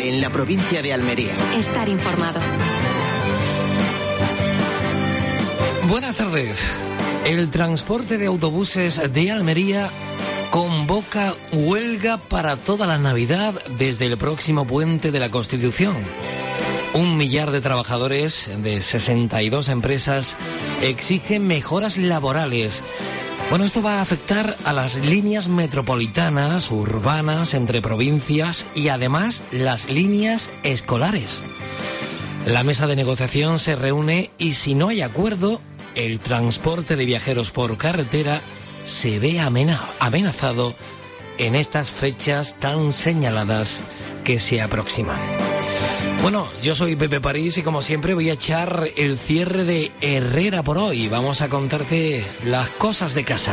en la provincia de Almería. Estar informado. Buenas tardes. El transporte de autobuses de Almería convoca huelga para toda la Navidad desde el próximo puente de la Constitución. 1 millar de trabajadores de 62 empresas exigen mejoras laborales. Bueno, esto va a afectar a las líneas metropolitanas, urbanas, entre provincias y además las líneas escolares. La mesa de negociación se reúne y si no hay acuerdo, el transporte de viajeros por carretera se ve amenazado en estas fechas tan señaladas que se aproximan. Bueno, yo soy Pepe París y como siempre voy a echar el cierre de Herrera por hoy. Vamos a contarte las cosas de casa.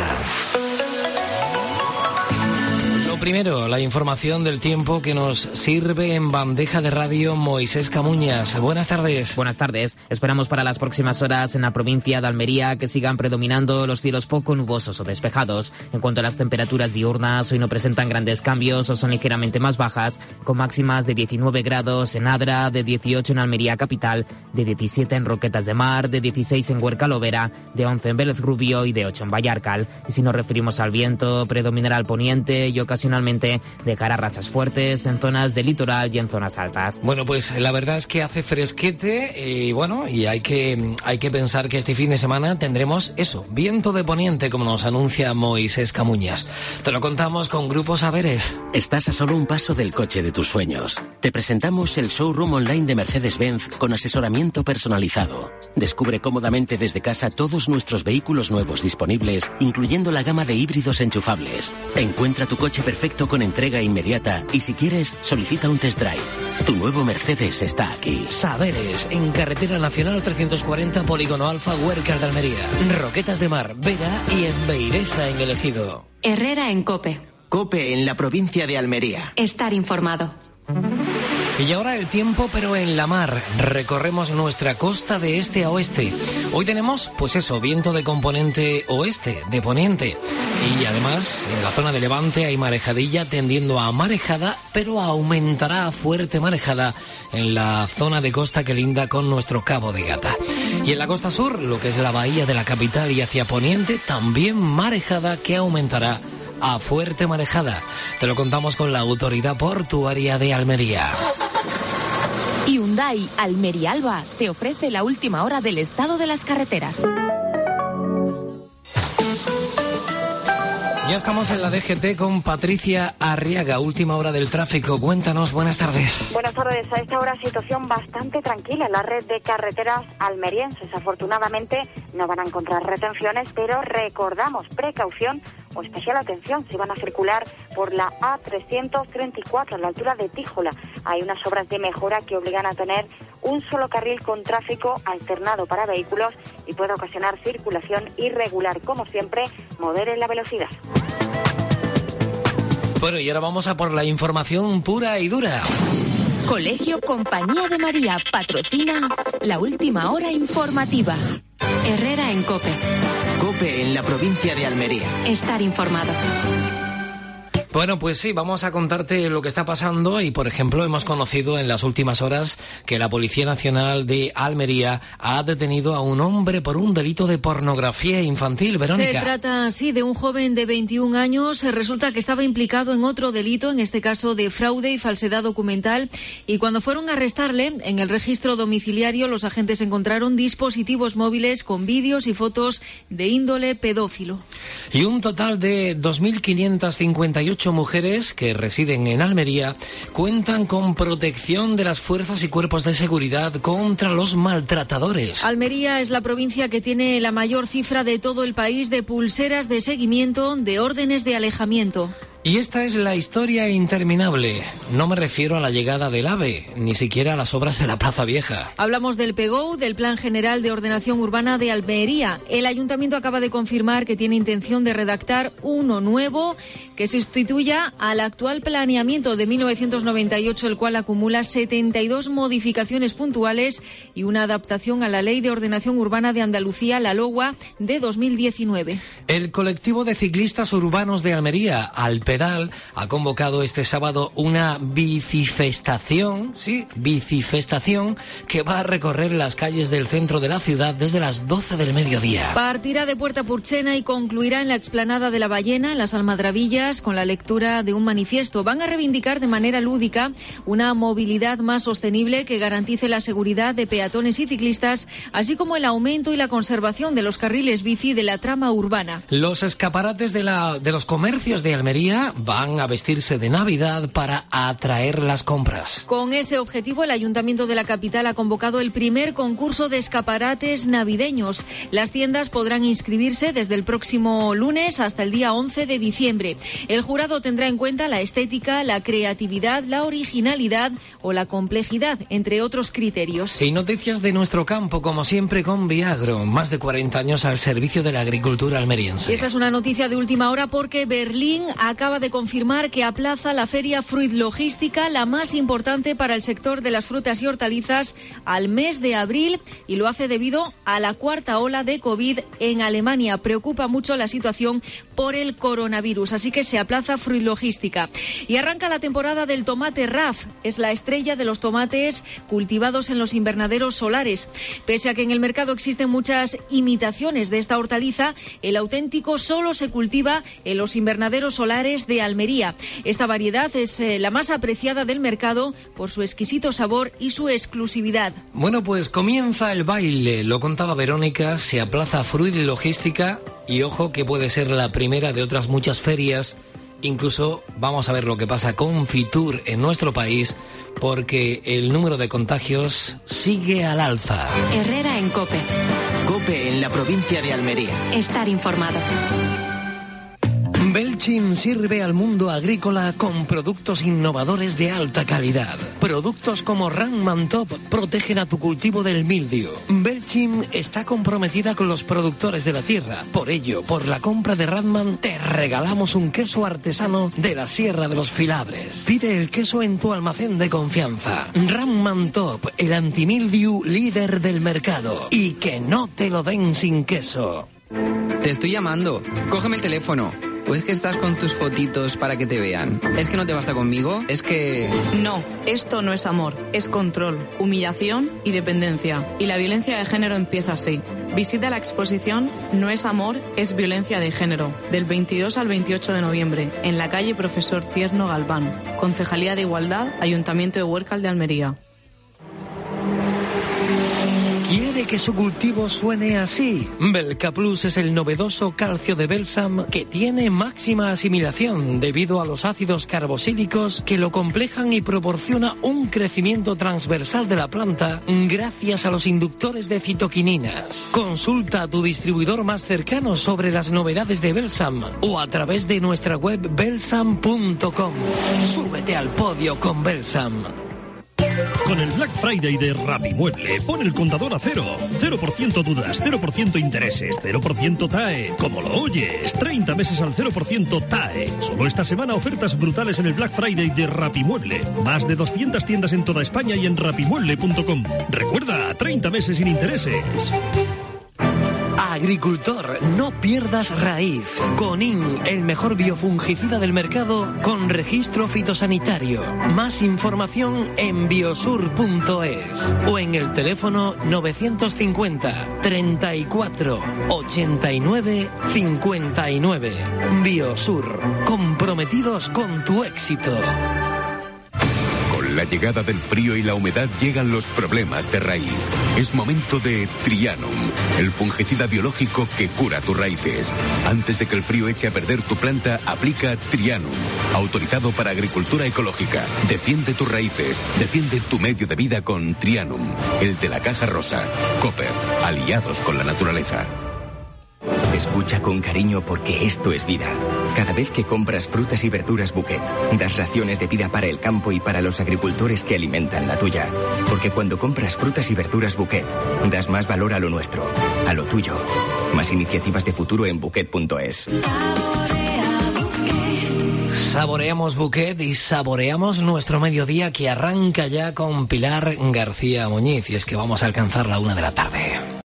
Primero, la información del tiempo que nos sirve en bandeja de radio Moisés Camuñas. Buenas tardes. Buenas tardes. Esperamos para las próximas horas en la provincia de Almería que sigan predominando los cielos poco nubosos o despejados. En cuanto a las temperaturas diurnas, hoy no presentan grandes cambios o son ligeramente más bajas, con máximas de 19 grados en Adra, de 18 en Almería capital, de 17 en Roquetas de Mar, de 16 en Huerca Lovera, de 11 en Vélez Rubio y de 8 en Vallarcal. Y si nos referimos al viento, predominará al poniente y ocasionalmente dejará rachas fuertes en zonas del litoral y en zonas altas. Bueno, pues la verdad es que hace fresquete y bueno, y hay que pensar que este fin de semana tendremos eso, viento de poniente, como nos anuncia Moisés Camuñas. Te lo contamos con Grupo Saberes. Estás a solo un paso del coche de tus sueños. Te presentamos el showroom online de Mercedes-Benz con asesoramiento personalizado. Descubre cómodamente desde casa todos nuestros vehículos nuevos disponibles, incluyendo la gama de híbridos enchufables. Encuentra tu coche perfecto con entrega inmediata y si quieres, solicita un test drive. Tu nuevo Mercedes está aquí. Saberes, en Carretera Nacional 340, Polígono Alfa, Huerca de Almería. Roquetas de Mar, Vera y en Beiresa, en El Ejido. Herrera en COPE. COPE en la provincia de Almería. Estar informado. Y ahora el tiempo, pero en la mar. Recorremos nuestra costa de este a oeste. Hoy tenemos, pues eso, viento de componente oeste, de poniente. Y además, en la zona de Levante hay marejadilla tendiendo a marejada, pero aumentará a fuerte marejada en la zona de costa que linda con nuestro Cabo de Gata. Y en la costa sur, lo que es la bahía de la capital y hacia poniente, también marejada que aumentará a fuerte marejada. Te lo contamos con la Autoridad Portuaria de Almería. Hyundai Almería Alba te ofrece la última hora del estado de las carreteras. Ya estamos en la DGT con Patricia Arriaga, última hora del tráfico. Cuéntanos, buenas tardes. Buenas tardes. A esta hora situación bastante tranquila en la red de carreteras almerienses. Afortunadamente no van a encontrar retenciones, pero recordamos precaución o especial atención si van a circular por la A334 a la altura de Tíjola. Hay unas obras de mejora que obligan a tener un solo carril con tráfico alternado para vehículos y puede ocasionar circulación irregular. Como siempre, moderen la velocidad. Bueno, y ahora vamos a por la información pura y dura. Colegio Compañía de María patrocina la última hora informativa. Herrera en COPE. COPE en la provincia de Almería. Estar informado. Bueno, pues sí, vamos a contarte lo que está pasando y, por ejemplo, hemos conocido en las últimas horas que la Policía Nacional de Almería ha detenido a un hombre por un delito de pornografía infantil. Verónica. Se trata, sí, de un joven de 21 años. Resulta que estaba implicado en otro delito, en este caso de fraude y falsedad documental. Y cuando fueron a arrestarle, en el registro domiciliario, los agentes encontraron dispositivos móviles con vídeos y fotos de índole pedófilo. Y un total de 2.558 mujeres que residen en Almería cuentan con protección de las fuerzas y cuerpos de seguridad contra los maltratadores. Almería es la provincia que tiene la mayor cifra de todo el país de pulseras de seguimiento de órdenes de alejamiento. Y esta es la historia interminable. No me refiero a la llegada del AVE, ni siquiera a las obras de la Plaza Vieja. Hablamos del PGO, del Plan General de Ordenación Urbana de Almería. El ayuntamiento acaba de confirmar que tiene intención de redactar uno nuevo que sustituya al actual planeamiento de 1998, el cual acumula 72 modificaciones puntuales y una adaptación a la Ley de Ordenación Urbana de Andalucía, la LOUA, de 2019. El colectivo de ciclistas urbanos de Almería, pedal ha convocado este sábado una bicifestación, que va a recorrer las calles del centro de la ciudad desde las 12 del mediodía. Partirá de Puerta Purchena y concluirá en la explanada de la Ballena, en las Almadrabillas, con la lectura de un manifiesto. Van a reivindicar de manera lúdica una movilidad más sostenible que garantice la seguridad de peatones y ciclistas, así como el aumento y la conservación de los carriles bici de la trama urbana. Los escaparates de los comercios de Almería van a vestirse de Navidad para atraer las compras. Con ese objetivo, el Ayuntamiento de la capital ha convocado el primer concurso de escaparates navideños. Las tiendas podrán inscribirse desde el próximo lunes hasta el día 11 de diciembre. El jurado tendrá en cuenta la estética, la creatividad, la originalidad o la complejidad, entre otros criterios. Y noticias de nuestro campo, como siempre, con Viagro, más de 40 años al servicio de la agricultura almeriense. Esta es una noticia de última hora porque Berlín acaba de confirmar que aplaza la feria Fruit Logística, la más importante para el sector de las frutas y hortalizas, al mes de abril, y lo hace debido a la cuarta ola de COVID en Alemania. Preocupa mucho la situación por el coronavirus, así que se aplaza Fruit Logística. Y arranca la temporada del tomate RAF. Es la estrella de los tomates cultivados en los invernaderos solares. Pese a que en el mercado existen muchas imitaciones de esta hortaliza, el auténtico solo se cultiva en los invernaderos solares de Almería. Esta variedad es la más apreciada del mercado por su exquisito sabor y su exclusividad. Bueno, pues comienza el baile, lo contaba Verónica, se aplaza Fruit Logística y ojo que puede ser la primera de otras muchas ferias. Incluso vamos a ver lo que pasa con Fitur en nuestro país, porque el número de contagios sigue al alza. Herrera en COPE. COPE en la provincia de Almería. Estar informado. Belchim sirve al mundo agrícola con productos innovadores de alta calidad. Productos como Ranman Top protegen a tu cultivo del mildio. Belchim está comprometida con los productores de la tierra. Por ello, por la compra de Ranman, te regalamos un queso artesano de la Sierra de los Filabres. Pide el queso en tu almacén de confianza. Ranman Top, el antimildiu líder del mercado. Y que no te lo den sin queso. Te estoy llamando. Cógeme el teléfono. ¿O es que estás con tus fotitos para que te vean? ¿Es que no te basta conmigo? Es que... No, esto no es amor, es control, humillación y dependencia. Y la violencia de género empieza así. Visita la exposición No es amor, es violencia de género, del 22 al 28 de noviembre, en la calle Profesor Tierno Galván, Concejalía de Igualdad, Ayuntamiento de Huércal de Almería. ¿Quiere que su cultivo suene así? Belka Plus es el novedoso calcio de Belsam que tiene máxima asimilación debido a los ácidos carboxílicos que lo complejan y proporciona un crecimiento transversal de la planta gracias a los inductores de citoquininas. Consulta a tu distribuidor más cercano sobre las novedades de Belsam o a través de nuestra web belsam.com. Súbete al podio con Belsam. Con el Black Friday de Rapimueble, pon el contador a cero. 0% dudas, 0% intereses, 0% TAE. Como lo oyes, 30 meses al 0% TAE. Solo esta semana ofertas brutales en el Black Friday de Rapimueble. Más de 200 tiendas en toda España y en rapimueble.com. Recuerda, 30 meses sin intereses. Agricultor, no pierdas raíz. Conin, el mejor biofungicida del mercado con registro fitosanitario. Más información en biosur.es o en el teléfono 950 34 89 59. Biosur, comprometidos con tu éxito. Con la llegada del frío y la humedad llegan los problemas de raíz. Es momento de Trianum, el fungicida biológico que cura tus raíces. Antes de que el frío eche a perder tu planta, aplica Trianum, autorizado para agricultura ecológica. Defiende tus raíces, defiende tu medio de vida con Trianum, el de la caja rosa. Cooper, aliados con la naturaleza. Escucha con cariño porque esto es vida. Cada vez que compras frutas y verduras Bouquet, das raciones de vida para el campo y para los agricultores que alimentan la tuya. Porque cuando compras frutas y verduras Bouquet, das más valor a lo nuestro, a lo tuyo. Más iniciativas de futuro en Bouquet.es. Saboreamos Bouquet y saboreamos nuestro mediodía que arranca ya con Pilar García Muñiz. Y es que vamos a alcanzar la 1 de la tarde.